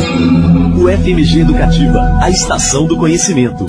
O FMG Educativa, a estação do conhecimento.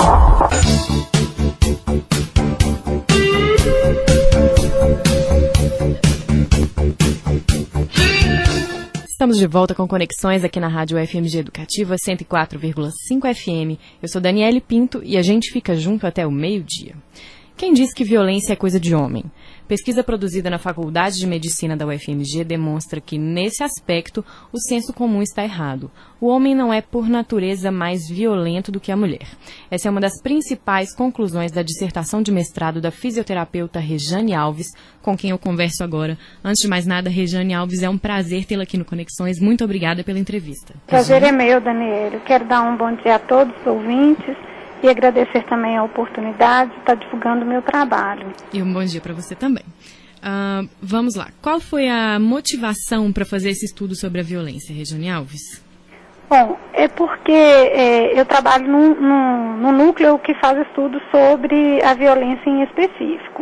Estamos de volta com Conexões aqui na Rádio FMG Educativa 104,5 FM. Eu sou Daniele Pinto e a gente fica junto até o meio-dia. Quem diz que violência é coisa de homem? Pesquisa produzida na Faculdade de Medicina da UFMG demonstra que, nesse aspecto, o senso comum está errado. O homem não é, por natureza, mais violento do que a mulher. Essa é uma das principais conclusões da dissertação de mestrado da fisioterapeuta Rejane Alves, com quem eu converso agora. Antes de mais nada, Rejane Alves, é um prazer tê-la aqui no Conexões. Muito obrigada pela entrevista. Prazer é meu, Daniela. Quero dar um bom dia a todos os ouvintes e agradecer também a oportunidade de estar divulgando o meu trabalho. E um bom dia para você também. Vamos lá. Qual foi a motivação para fazer esse estudo sobre a violência, Rejane Alves? Bom, é porque eu trabalho num núcleo que faz estudos sobre a violência em específico.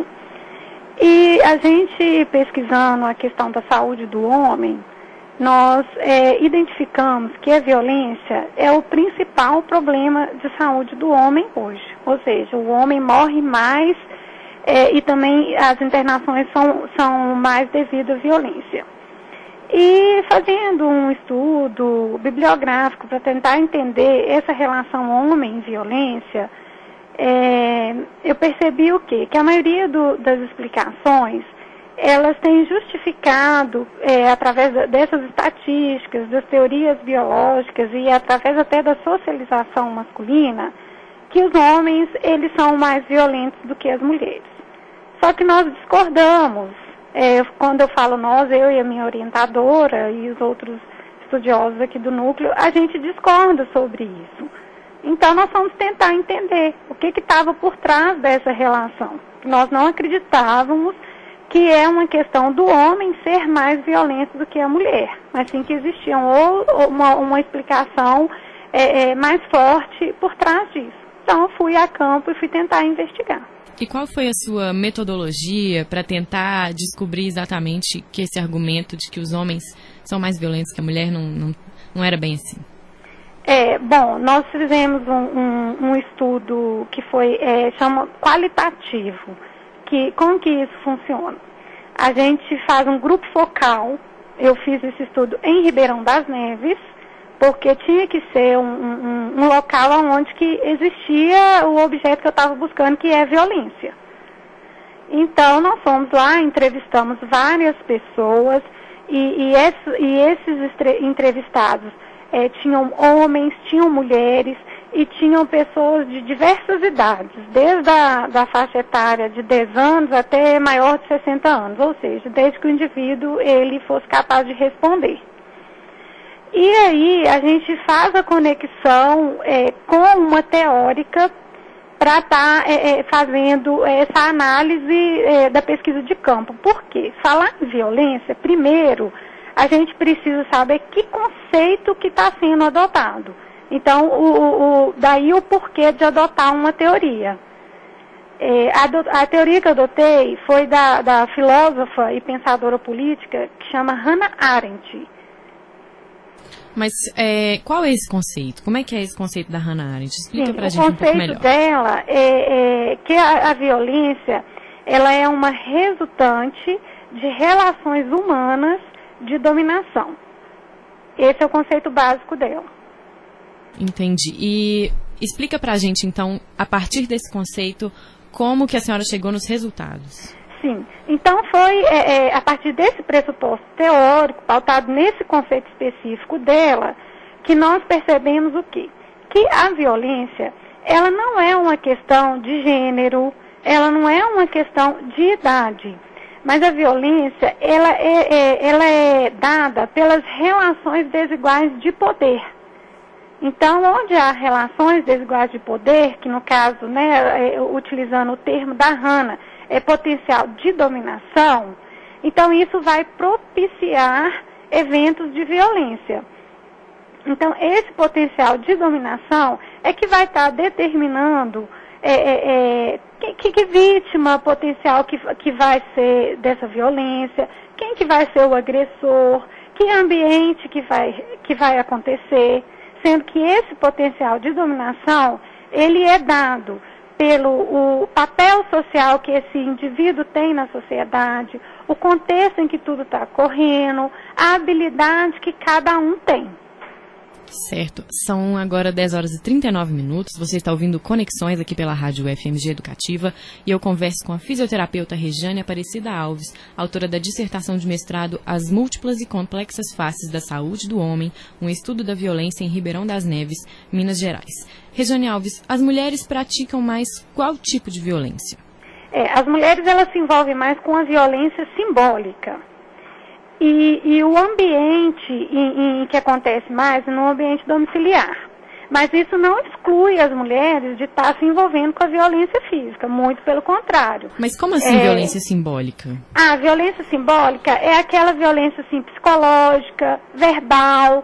E a gente, pesquisando a questão da saúde do homem, nós identificamos que a violência é o principal problema de saúde do homem hoje. Ou seja, o homem morre mais e também as internações são mais devido à violência. E fazendo um estudo bibliográfico para tentar entender essa relação homem-violência, eu percebi o quê? Que a maioria das explicações elas têm justificado, através dessas estatísticas, das teorias biológicas e através até da socialização masculina, que os homens, eles são mais violentos do que as mulheres. Só que nós discordamos. Quando eu falo nós, eu e a minha orientadora e os outros estudiosos aqui do núcleo, a gente discorda sobre isso. Então nós vamos tentar entender o que estava por trás dessa relação. Nós não acreditávamos que é uma questão do homem ser mais violento do que a mulher, mas sim que existia uma explicação mais forte por trás disso. Então eu fui a campo e fui tentar investigar. E qual foi a sua metodologia para tentar descobrir exatamente que esse argumento de que os homens são mais violentos que a mulher não era bem assim? Bom, nós fizemos um estudo que chama qualitativo. Como que isso funciona? A gente faz um grupo focal. Eu fiz esse estudo em Ribeirão das Neves, porque tinha que ser um local onde que existia o objeto que eu estava buscando, que é violência. Então, nós fomos lá, entrevistamos várias pessoas, e esses entrevistados tinham homens, tinham mulheres, e tinham pessoas de diversas idades, desde a faixa etária de 10 anos até maior de 60 anos, ou seja, desde que o indivíduo ele fosse capaz de responder. E aí a gente faz a conexão com uma teórica para estar fazendo essa análise da pesquisa de campo. Por quê? Falar em violência, primeiro, a gente precisa saber que conceito que está sendo adotado. Então, daí o porquê de adotar uma teoria. A teoria que eu adotei foi da filósofa e pensadora política que chama Hannah Arendt. Mas qual é esse conceito? Como é que é esse conceito da Hannah Arendt? Explica pra gente um pouco melhor. O conceito dela é que a violência ela é uma resultante de relações humanas de dominação. Esse é o conceito básico dela. Entendi. E explica pra gente, então, a partir desse conceito, como que a senhora chegou nos resultados. Sim. Então, foi a partir desse pressuposto teórico, pautado nesse conceito específico dela, que nós percebemos o quê? Que a violência, ela não é uma questão de gênero, ela não é uma questão de idade, mas a violência, ela é dada pelas relações desiguais de poder. Então, onde há relações desiguais de poder, que no caso, utilizando o termo da Hannah, é potencial de dominação, então isso vai propiciar eventos de violência. Então, esse potencial de dominação é que vai estar determinando que vítima potencial que vai ser dessa violência, quem que vai ser o agressor, que ambiente que vai acontecer. sendo que esse potencial de dominação, ele é dado pelo o papel social que esse indivíduo tem na sociedade, o contexto em que tudo está ocorrendo, a habilidade que cada um tem. Certo. São agora 10 horas e 39 minutos. Você está ouvindo Conexões aqui pela Rádio FMG Educativa e eu converso com a fisioterapeuta Rejane Aparecida Alves, autora da dissertação de mestrado As Múltiplas e Complexas Faces da Saúde do Homem, um estudo da violência em Ribeirão das Neves, Minas Gerais. Rejane Alves, as mulheres praticam mais qual tipo de violência? As mulheres elas se envolvem mais com a violência simbólica. E o ambiente em que acontece mais é no ambiente domiciliar. Mas isso não exclui as mulheres de estar se envolvendo com a violência física, muito pelo contrário. Mas como assim violência simbólica? A violência simbólica é aquela violência assim, psicológica, verbal,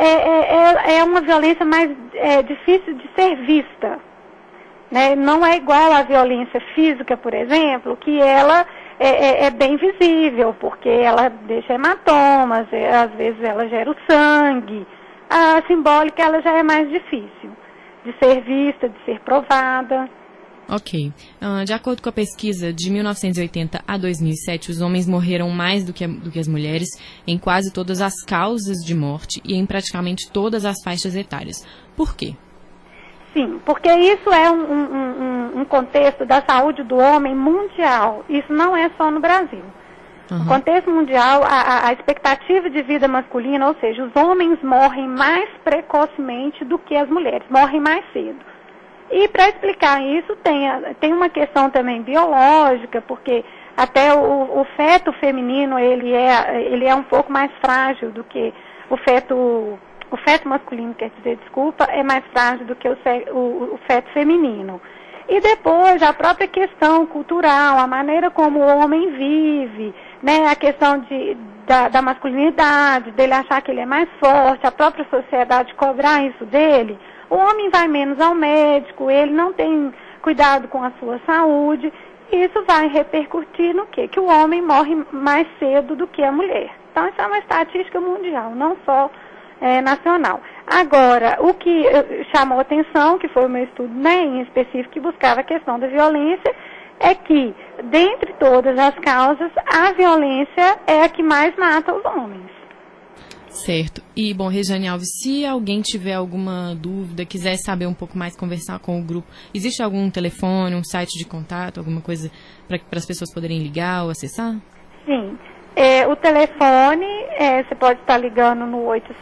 é uma violência mais difícil de ser vista. Né? Não é igual à violência física, por exemplo, que ela é bem visível, porque ela deixa hematomas, às vezes ela gera o sangue. A simbólica ela já é mais difícil de ser vista, de ser provada. Ok. De acordo com a pesquisa de 1980 a 2007, os homens morreram mais do que as mulheres em quase todas as causas de morte e em praticamente todas as faixas etárias. Por quê? Sim, porque isso é um contexto da saúde do homem mundial. Isso não é só no Brasil. Uhum. No contexto mundial, a expectativa de vida masculina, ou seja, os homens morrem mais precocemente do que as mulheres, morrem mais cedo. E para explicar isso, tem uma questão também biológica, porque até o feto feminino, ele é um pouco mais frágil do que o feto masculino, quer dizer, desculpa, é mais frágil do que o feto feminino. E depois, a própria questão cultural, a maneira como o homem vive, né, a questão da masculinidade, dele achar que ele é mais forte, a própria sociedade cobrar isso dele, o homem vai menos ao médico, ele não tem cuidado com a sua saúde, e isso vai repercutir no quê? Que o homem morre mais cedo do que a mulher. Então, isso é uma estatística mundial, não só nacional. Agora, o que chamou atenção, que foi o meu estudo, né, em específico, que buscava a questão da violência, é que, dentre todas as causas, a violência é a que mais mata os homens. Certo. E, bom, Rejane Alves, se alguém tiver alguma dúvida, quiser saber um pouco mais, conversar com o grupo, existe algum telefone, um site de contato, alguma coisa para as pessoas poderem ligar ou acessar? Sim. O telefone, você pode estar ligando no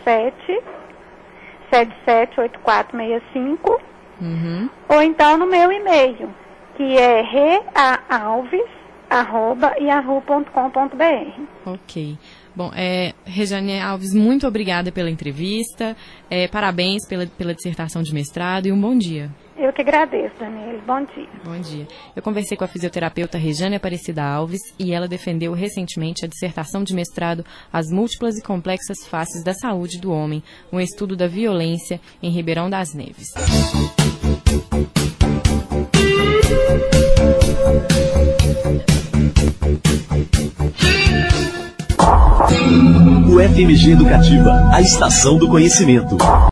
87-77-8465, ou então no meu e-mail, que é reaalves@yahoo.com.br. Ok. Bom, Rejane Alves, muito obrigada pela entrevista, parabéns pela dissertação de mestrado e um bom dia. Eu que agradeço, Daniela. Bom dia. Bom dia. Eu conversei com a fisioterapeuta Rejane Aparecida Alves e ela defendeu recentemente a dissertação de mestrado As Múltiplas e Complexas Faces da Saúde do Homem, um estudo da violência em Ribeirão das Neves. O FMG Educativa, a estação do conhecimento.